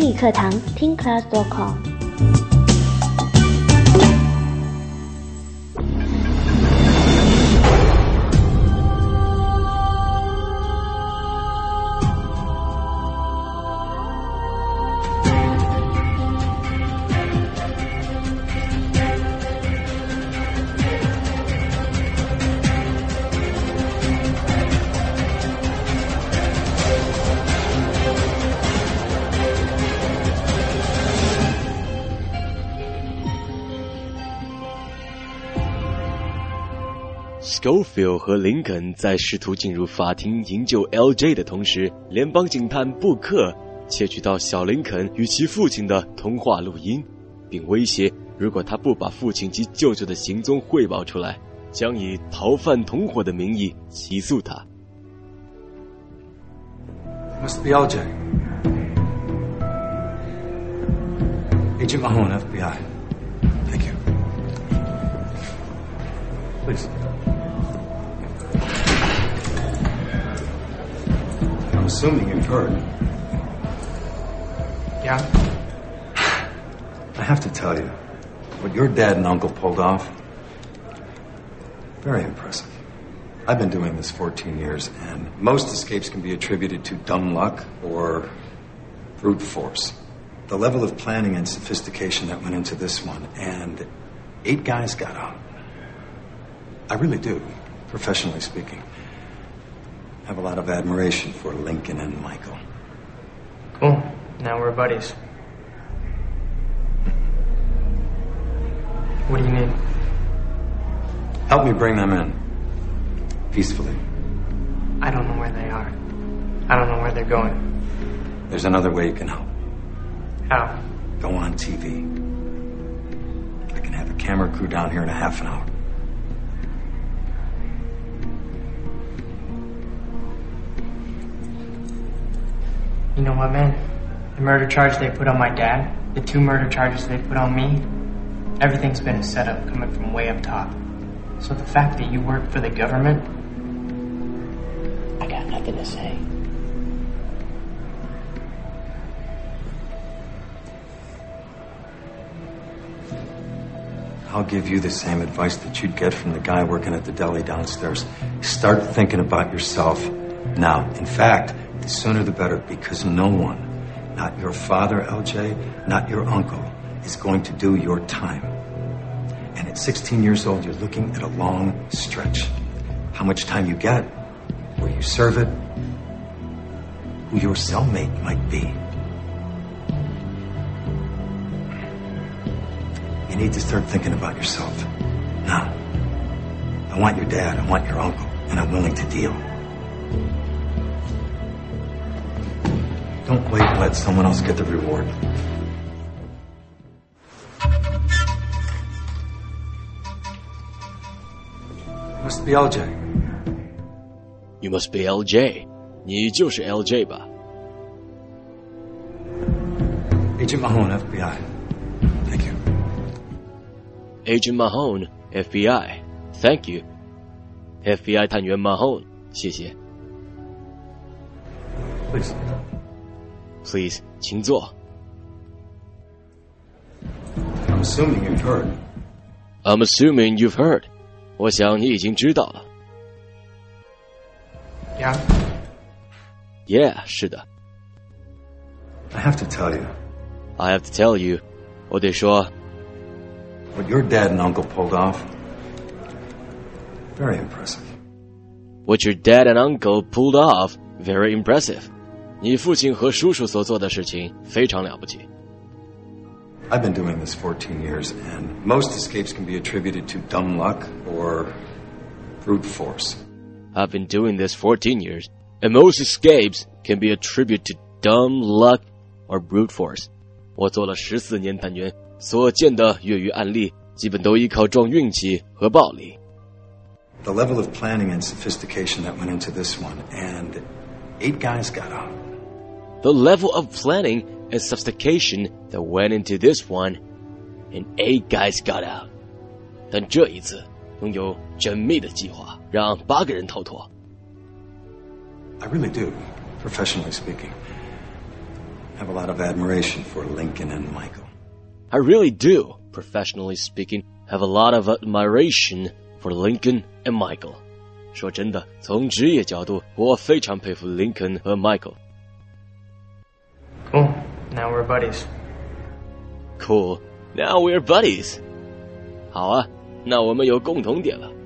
英语课堂 TeenClass.com。 Schofield 和林肯在试图进入法庭营救 LJ 的同时，联邦警探布克窃取到小林肯与其父亲的通话录音，并威胁如果他不把父亲及舅舅的行踪汇报出来，将以逃犯同伙的名义起诉他。 Must be LJ. Agent Mahone, FBI. Thank you. Please. I'm assuming you've heard. Yeah? I have to tell you, what your dad and uncle pulled off, very impressive. I've been doing this 14 years, and most escapes can be attributed to dumb luck or brute force. The level of planning and sophistication that went into this one, and 8 guys got out. I really do, professionally speaking. I have a lot of admiration for Lincoln and Michael. Cool. Now we're buddies. What do you need? Help me bring them in. Peacefully. I don't know where they are. I don't know where they're going. There's another way you can help. How? Go on TV. I can have a camera crew down here in a half an hour. You know what, man? The murder charge they put on my dad, the 2 murder charges they put on me, everything's been a setup coming from way up top. So the fact that you work for the government, I got nothing to say. I'll give you the same advice that you'd get from the guy working at the deli downstairs. Start thinking about yourself now. In fact, the sooner the better, because no one, not your father, LJ, not your uncle, is going to do your time. And at 16 years old, you're looking at a long stretch. How much time you get, where you serve it, who your cellmate might be. You need to start thinking about yourself now. I want your dad, I want your uncle, and I'm willing to deal. Don't wait and let someone else get the reward. Must be LJ. You must be LJ. 你就是 LJ 吧 Agent Mahone, FBI. Thank you. Agent Mahone, FBI. Thank you. FBI 探员 Mahone, 谢谢。Please, 请坐。 I'm assuming you've heard. I'm assuming you've heard. 我想你已经知道了。 Yeah? Yeah, 是的。 I have to tell you. I have to tell you. 我得说 What your dad and uncle pulled off, very impressive. What your dad and uncle pulled off, very impressive. 你父亲和叔叔所做的事情非常了不起。 I've been doing this 14 years, and most escapes can be attributed to dumb luck or brute force. I've been doing this 14 years, and most escapes can be attributed to dumb luck or brute force. 我做了14年探员，所见的越狱案例基本都依靠撞运气和暴力。 The level of planning and sophistication that went into this one, and 8 guys got out. The level of planning and sophistication that went into this one, and 8 guys got out. 但这一次拥有缜密的计划，让8个人逃脱。 I really do, professionally speaking. have a lot of admiration for Lincoln and Michael. I really do, professionally speaking, have a lot of admiration for Lincoln and Michael. 说真的，从职业角度，我非常佩服 Lincoln 和 Michael. Cool. Now we're buddies. Cool. Now we're buddies. 好啊，那我们有共同点了。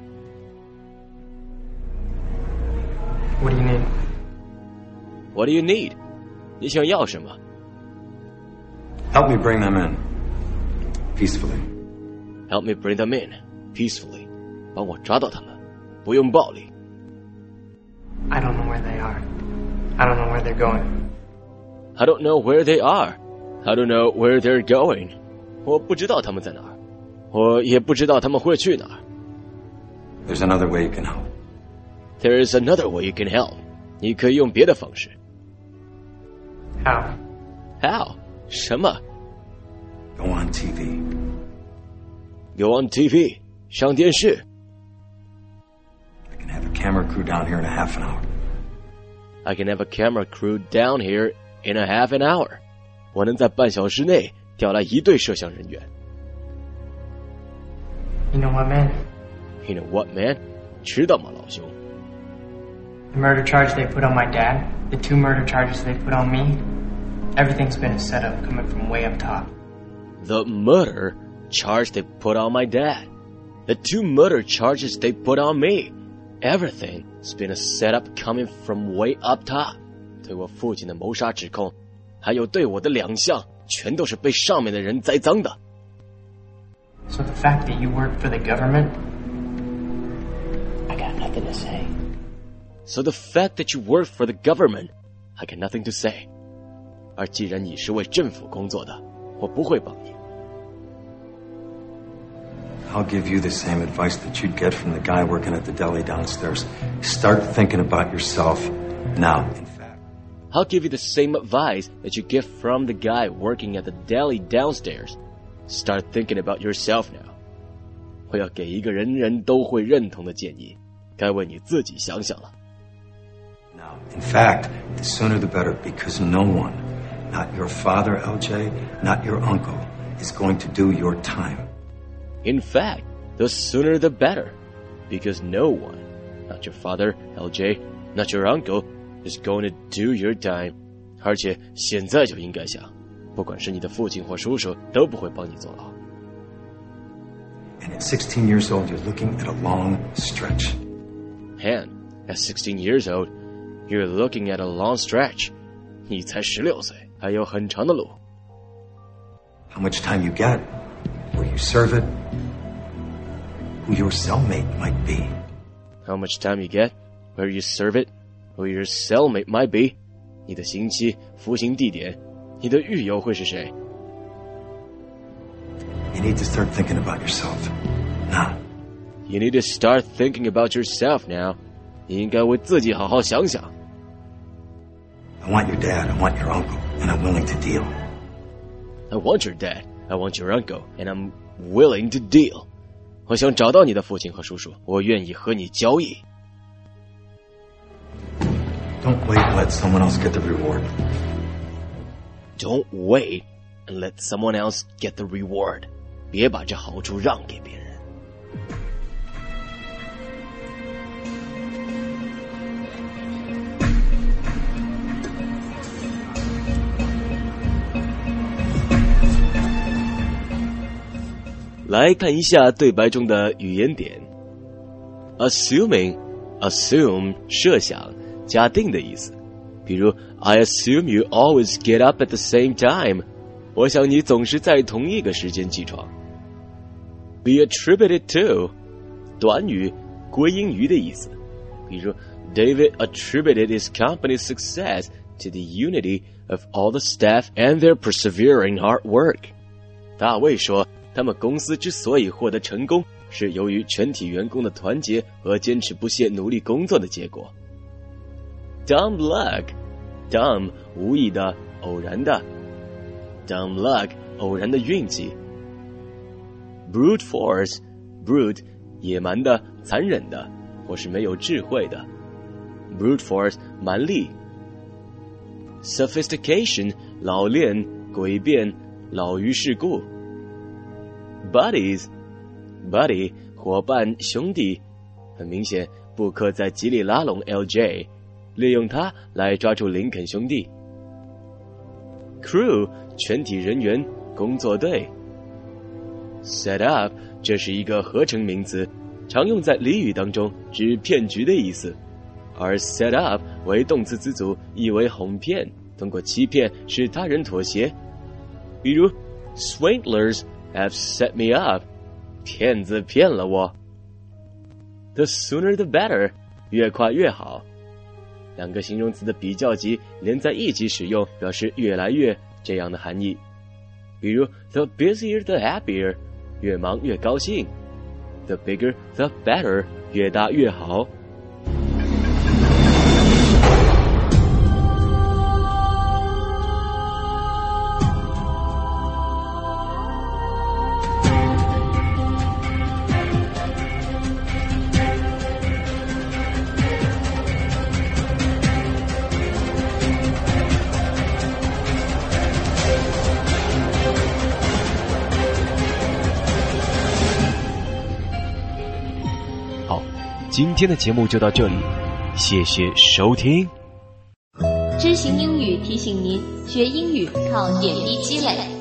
What do you need? What do you need? 你想要什么？ Help me bring them in. Peacefully. Help me bring them in, peacefully. 帮我抓到他们，不用暴力。 I don't know where they are. I don't know where they're going. I don't know where they are. I don't know where they're going. 我不知道他们在哪儿，我也不知道他们会去哪儿。 There's another way you can help. There is another way you can help. 你可以用别的方式。 How? How? 什么 Go on TV. ？Go on TV. 上电视。 I can have a camera crew down here in a half an hour. I can have a camera crew down here in a half an hour. 我能在半小时内调来一队摄像人员。 You know what, man? You know what, man? 知道吗，老兄？ The murder charge they put on my dad, the 2 murder charges they put on me, everything's been a setup coming from way up top. The murder charge they put on my dad. The 2 murder charges they put on me. Everything's been a setup coming from way up top. 对我父亲的谋杀指控，还有对我的2项，全都是被上面的人栽赃的。 So the fact that you work for the government, I got nothing to say. So the fact that you work for the government, I got nothing to say. 而既然你是为政府工作的，我不会帮你。 I'll give you the same advice that you'd get from the guy working at the deli downstairs. Start thinking about yourself now. In fact, I'll give you the same advice that you get from the guy working at the deli downstairs. Start thinking about yourself now. 我要给一个人人都会认同的建议，该为你自己想想了。 now, in fact, the sooner the better, because no one, not your father, LJ, not your uncle, is going to do your time. In fact, the sooner the better, because no one, not your father, LJ, not your uncle, is going to do your time. 而且现在就应该想，不管是你的父亲或叔叔，都不会帮你坐牢。 And at 16 years old, you're looking at a long stretch. And at 16 years old, you're looking at a long stretch. 你才16岁，还有很长的路。 How much time you get, where you serve it, who your cellmate might be. How much time you get, where you serve it, who your cellmate might be. 你的刑期、服刑地点，你的狱友会是谁？ You need to start thinking about yourself now. You need to start thinking about yourself now. 你应该为自己好好想想。 I want your dad, I want your uncle, and I'm willing to deal. I want your dad, I want your uncle, and I'm willing to deal. 我想找到你的父亲和叔叔，我愿意和你交易。 Don't wait and let someone else get the reward. Don't wait and let someone else get the reward. 别把这好处让给别人。来看一下对白中的语言点。Assuming, assume 设想，假定的意思。比如 I assume you always get up at the same time. 我想你总是在同一个时间起床。Be attributed to 短语归因于的意思。比如 David attributed his company's success to the unity of all the staff and their persevering hard work. 大卫说他们公司之所以获得成功，是由于全体员工的团结和坚持不懈努力工作的结果。Dumb luck, dumb 无意的、偶然的 ，dumb luck 偶然的运气。Brute force, brute 野蛮的、残忍的，或是没有智慧的。Brute force 蛮力。 Sophistication 老练、诡辩、老于世故。Buddies Buddy 伙伴、兄弟。很明显，布克在极力拉拢 LJ， 利用他来抓住林肯兄弟。Crew 全体人员、工作队。Set up 这是一个合成名词，常用在俚语当中，指骗局的意思。而 set up 为动词词组，意为哄骗，通过欺骗使他人妥协。比如 Swindlers have set me up， 骗子骗了我。The sooner the better， 越快越好。两个形容词的比较级连在一起使用，表示越来越这样的含义。比如 The busier the happier， 越忙越高兴。The bigger the better， 越大越好。今天的节目就到这里，谢谢收听。 知行英语提醒您，学英语靠点滴积累。